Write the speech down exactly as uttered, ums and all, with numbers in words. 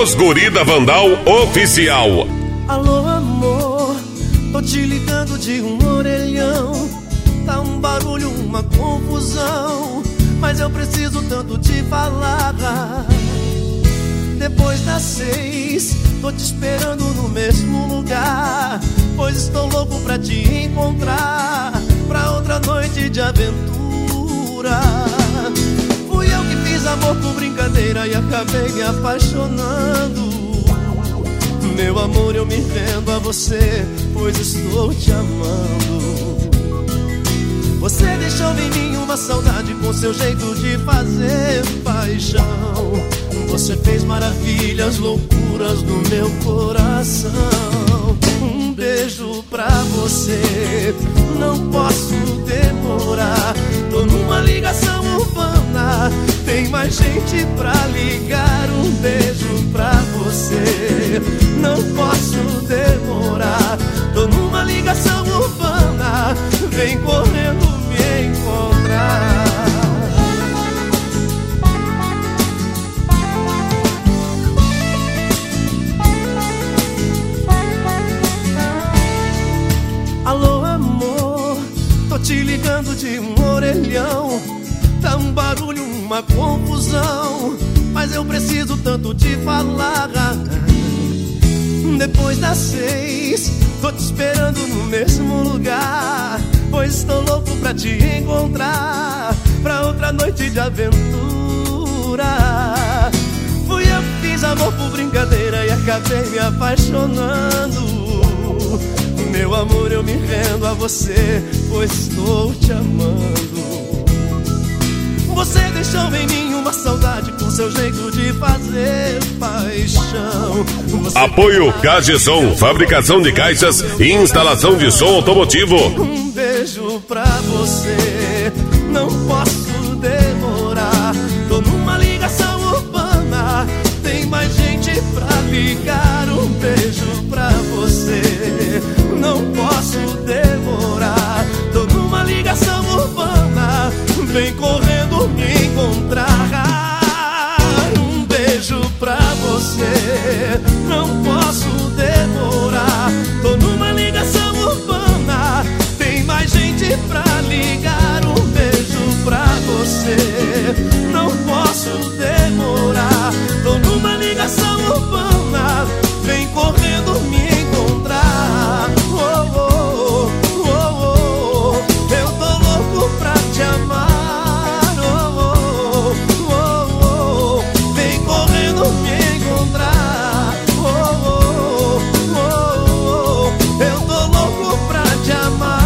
Os Guri da Vandal Oficial. Alô, amor, tô te ligando de um orelhão. Tá um barulho, uma confusão, mas eu preciso tanto te falar. Depois das seis, tô te esperando no mesmo lugar, pois estou louco pra te encontrar, pra outra noite de aventura. Fui eu que fiz amor por brincadeira e acabei me apaixonando. Meu amor, eu me rendo a você, pois estou te amando. Você deixou em mim uma saudade com seu jeito de fazer paixão. Você fez maravilhas, loucuras no meu coração. Um beijo pra você, não posso demorar. Tô numa ligação urbana, tem mais gente pra ligar. Um beijo pra você, não posso demorar. Tô numa ligação urbana, vem correndo me encontrar. Alô, amor, tô te ligando de um orelhão. Tá um barulho, uma confusão, mas eu preciso tanto te falar. Depois das seis, tô te esperando no mesmo lugar, pois estou louco pra te encontrar, pra outra noite de aventura. Fui eu que fiz amor por brincadeira e acabei me apaixonando. Meu amor, eu me rendo a você, pois estou te amando. Você deixou em mim uma saudade com seu jeito de fazer paixão. Você Apoio Cagesom, fabricação de caixas e instalação de som automotivo. Um beijo pra você, não posso demorar. Tô numa ligação urbana, tem mais gente pra ligar. Um beijo pra você, não posso demorar. Tô numa ligação urbana, vem correndo me encontrar. Um beijo pra você, não posso demorar. Tô numa ligação urbana, tem mais gente pra ligar. Um beijo pra você, não posso demorar. Tô numa ligação urbana, vem correndo me encontrar. Oh, oh, oh, oh, oh. Eu tô louco pra te amar. Oh, oh, oh, oh. Vem correndo me encontrar. Oh, oh, oh, oh. Eu tô louco pra te amar.